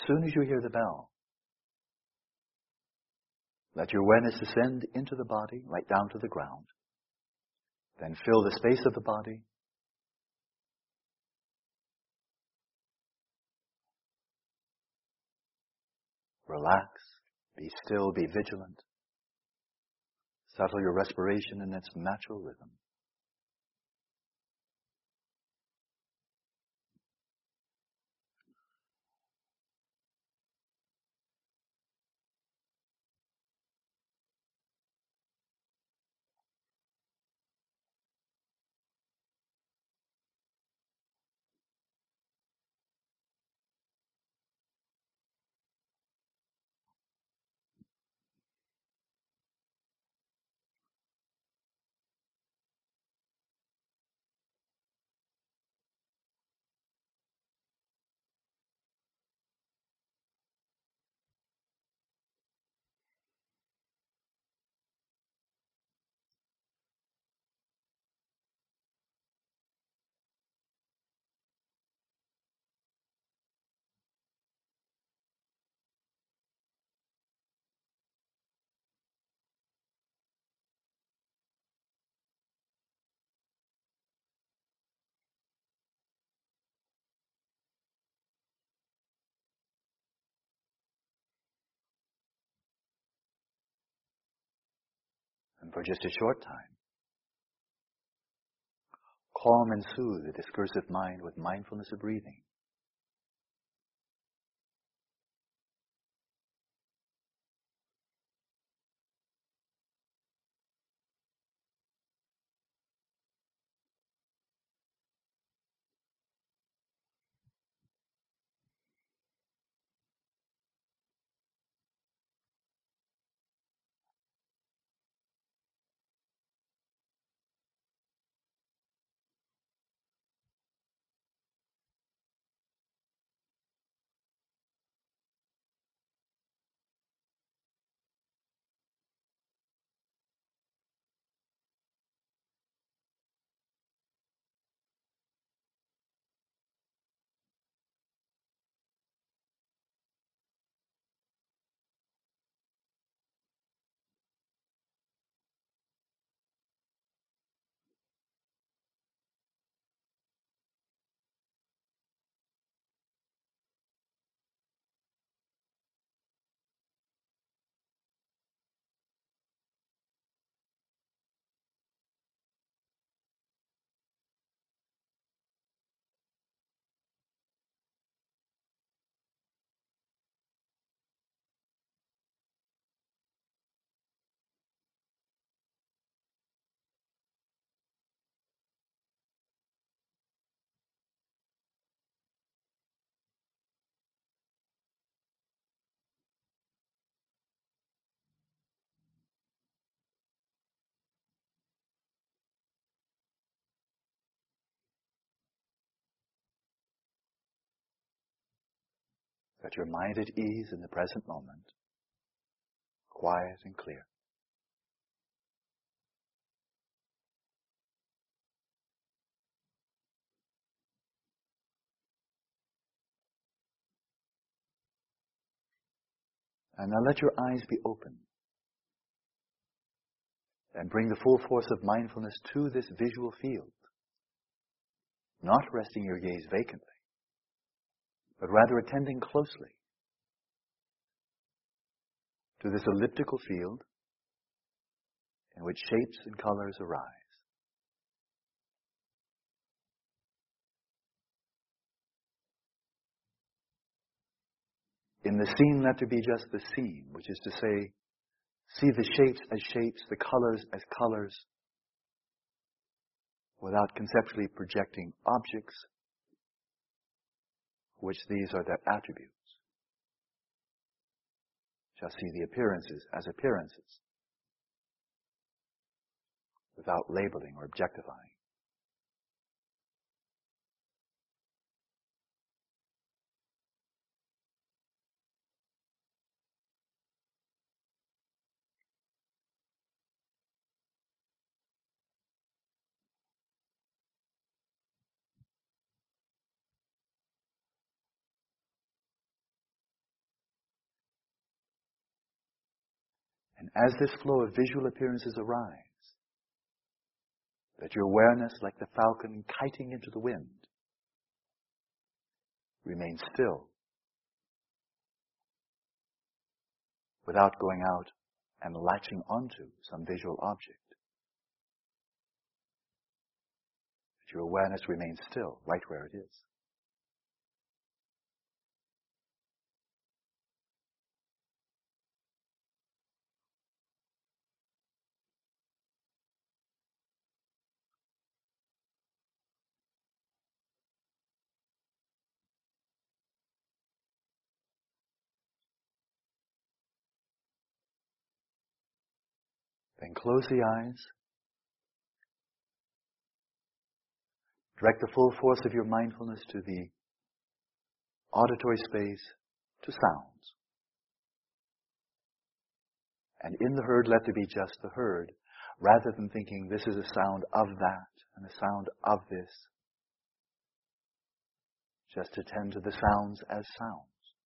soon as you hear the bell, let your awareness descend into the body, right down to the ground. Then fill the space of the body. Relax, be still, be vigilant. Settle your respiration in its natural rhythm. And for just a short time, calm and soothe the discursive mind with mindfulness of breathing. Set your mind at ease in the present moment, quiet and clear. And now let your eyes be open. And bring the full force of mindfulness to this visual field. Not resting your gaze vacantly, but rather attending closely to this elliptical field in which shapes and colors arise. In the scene, let there be just the scene, which is to say, see the shapes as shapes, the colors as colors, without conceptually projecting objects, which these are their attributes. Shall see the appearances as appearances, without labeling or objectifying. And as this flow of visual appearances arise, let your awareness, like the falcon kiting into the wind, remain still without going out and latching onto some visual object. Let your awareness remain still right where it is. Then close the eyes. Direct the full force of your mindfulness to the auditory space, to sounds. And in the heard, let there be just the heard, rather than thinking this is a sound of that and a sound of this. Just attend to the sounds as sounds.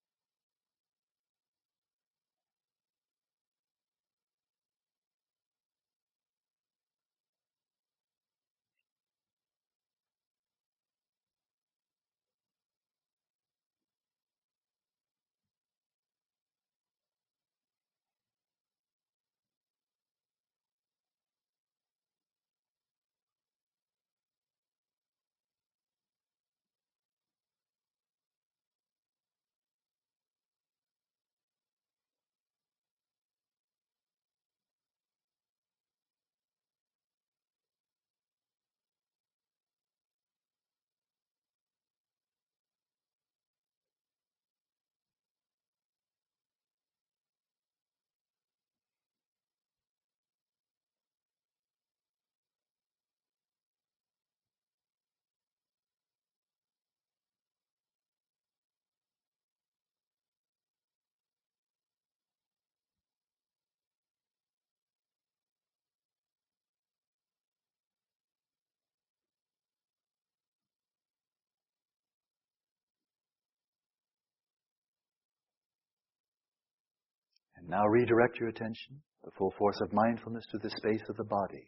And now redirect your attention, the full force of mindfulness, to the space of the body.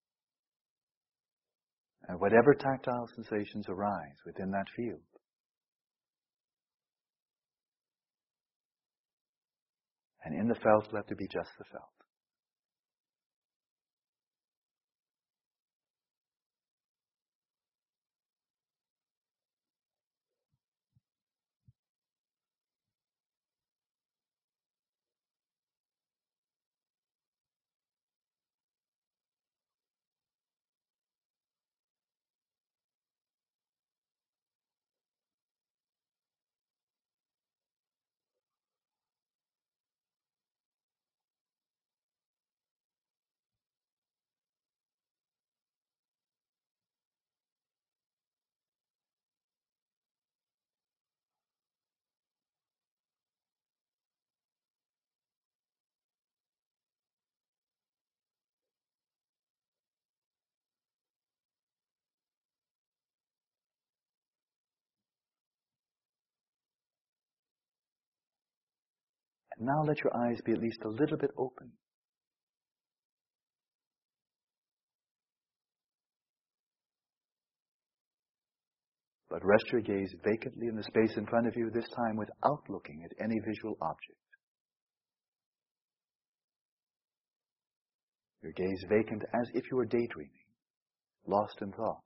And whatever tactile sensations arise within that field, and in the felt, let there be just the felt. And now let your eyes be at least a little bit open. But rest your gaze vacantly in the space in front of you, this time without looking at any visual object. Your gaze vacant as if you were daydreaming, lost in thought.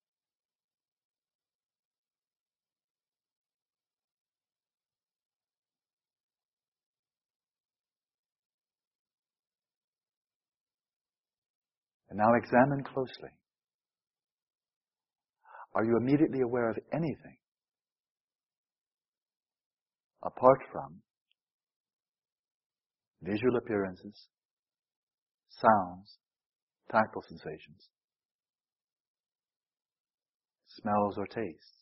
And now examine closely. Are you immediately aware of anything apart from visual appearances, sounds, tactile sensations, smells or tastes?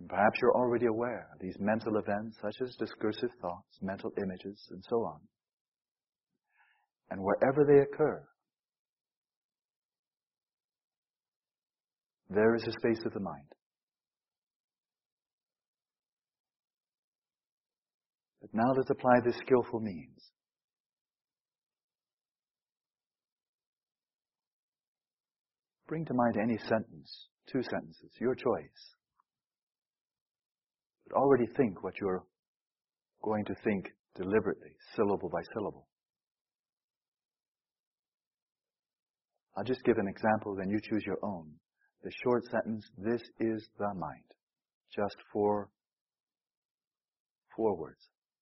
Perhaps you're already aware of these mental events such as discursive thoughts, mental images, and so on. And wherever they occur, there is a space of the mind. But now let's apply this skillful means. Bring to mind any sentence, 2 sentences, your choice. But already think what you're going to think deliberately, syllable by syllable. I'll just give an example, then you choose your own. The short sentence, this is the mind. Just 4 words.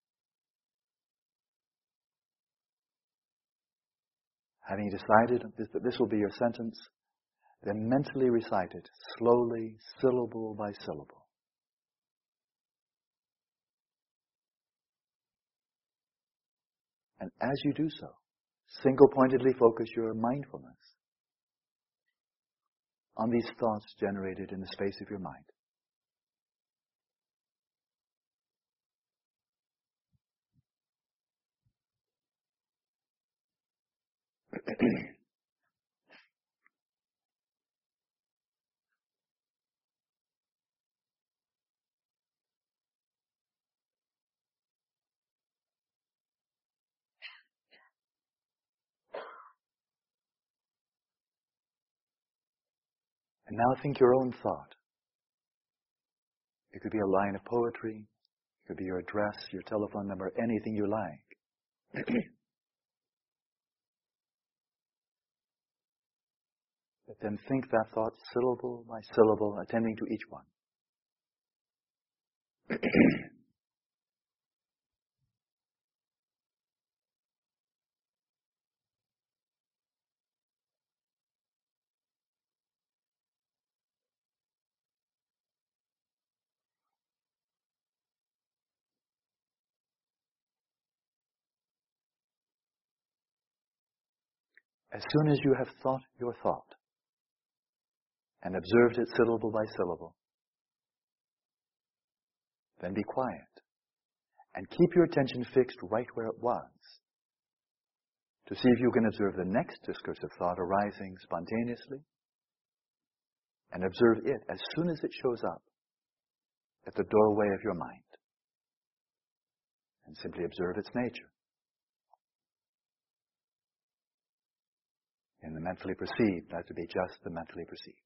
Having decided that this will be your sentence, then mentally recite it slowly, syllable by syllable. And as you do so, single-pointedly focus your mindfulness on these thoughts generated in the space of your mind. And now think your own thought. It could be a line of poetry, it could be your address, your telephone number, anything you like. But then think that thought syllable by syllable, attending to each one. As soon as you have thought your thought and observed it syllable by syllable, then be quiet and keep your attention fixed right where it was to see if you can observe the next discursive thought arising spontaneously and observe it as soon as it shows up at the doorway of your mind. And simply observe its nature. In the mentally perceived, that to be just the mentally perceived.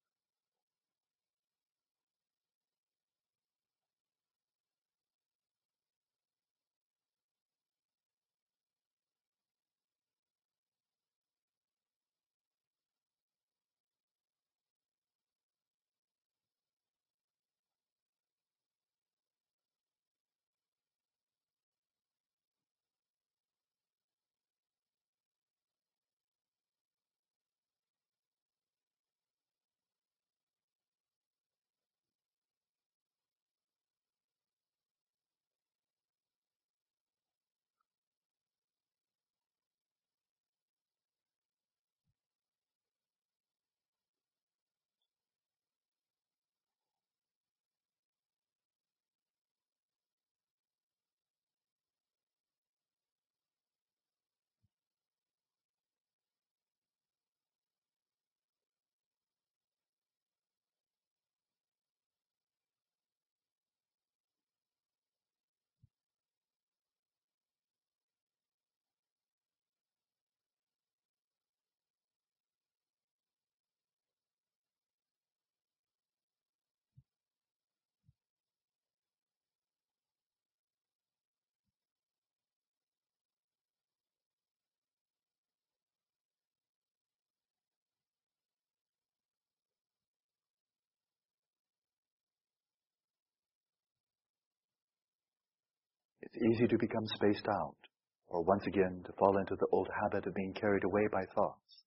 It's easy to become spaced out, or once again to fall into the old habit of being carried away by thoughts.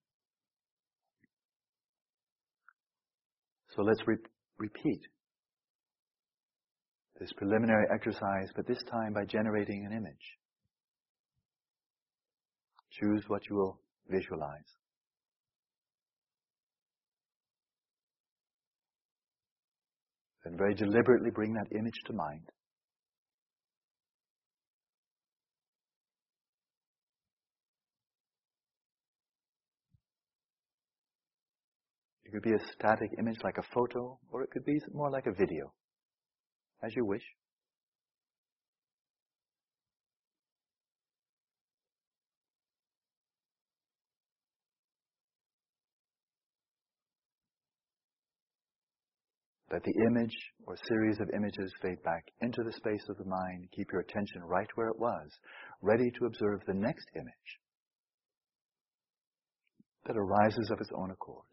So let's repeat this preliminary exercise, but this time by generating an image. Choose what you will visualize. Then very deliberately bring that image to mind. It could be a static image like a photo, or it could be more like a video, as you wish. Let the image or series of images fade back into the space of the mind. Keep your attention right where it was, ready to observe the next image that arises of its own accord.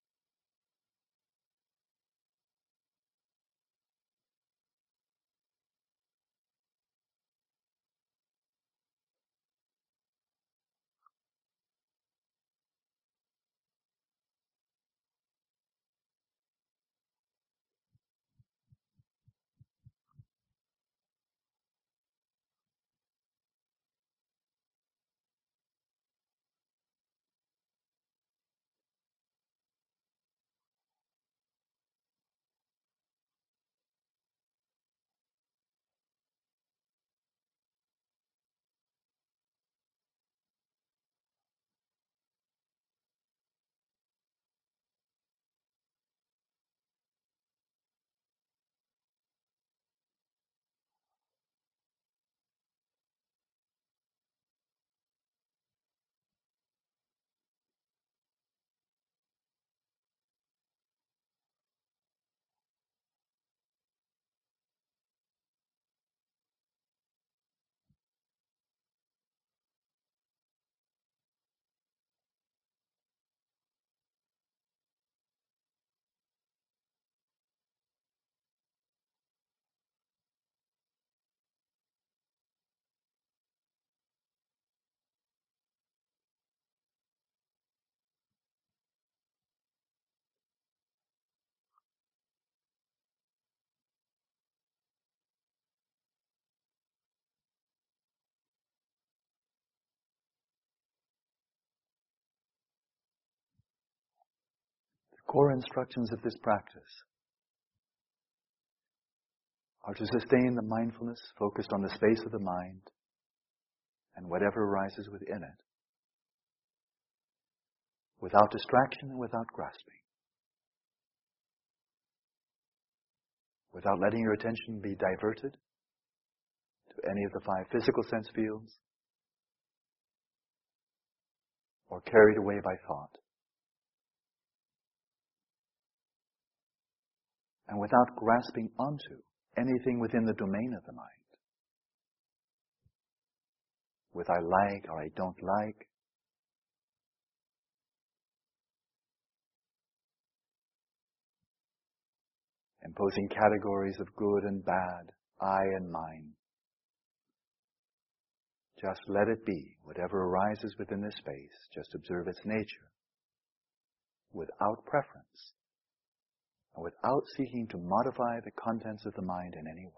The core instructions of this practice are to sustain the mindfulness focused on the space of the mind and whatever arises within it, without distraction and without grasping, without letting your attention be diverted to any of the 5 physical sense fields or carried away by thought, and without grasping onto anything within the domain of the mind, with I like or I don't like, imposing categories of good and bad, I and mine. Just let it be. Whatever arises within this space, just observe its nature, without preference, and without seeking to modify the contents of the mind in any way.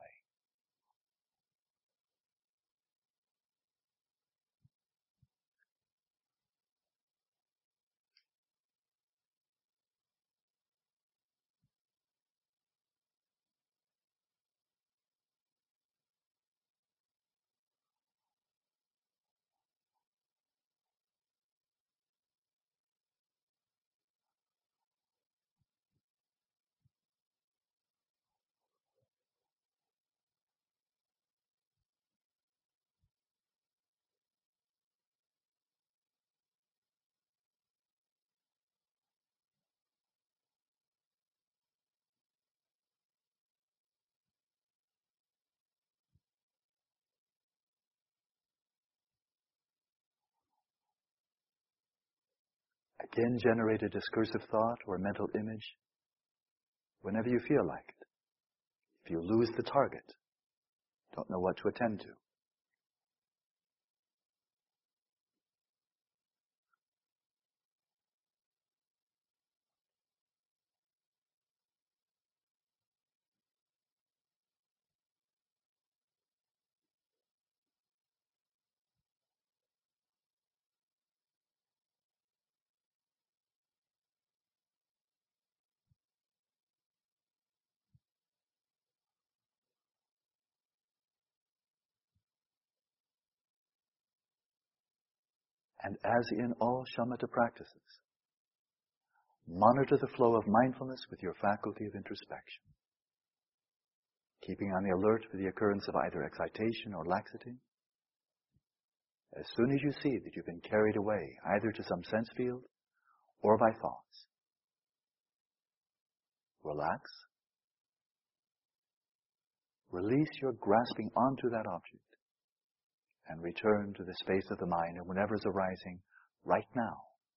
Again, generate a discursive thought or a mental image whenever you feel like it. If you lose the target, don't know what to attend to, And as in all shamatha practices, monitor the flow of mindfulness with your faculty of introspection, keeping on the alert for the occurrence of either excitation or laxity. As soon as you see that you've been carried away either to some sense field or by thoughts, relax, release your grasping onto that object, and return to the space of the mind and whatever is arising right now.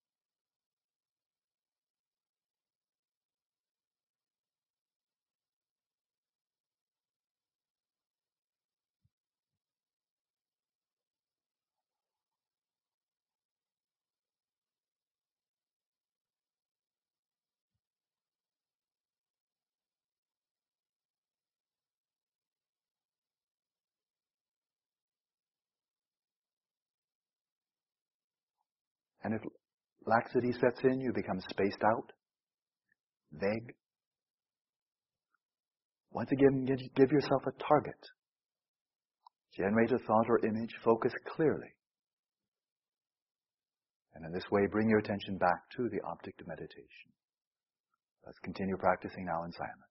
And if laxity sets in, you become spaced out, vague. Once again, give yourself a target. Generate a thought or image, focus clearly. And in this way, bring your attention back to the object of meditation. Let's continue practicing now in silence.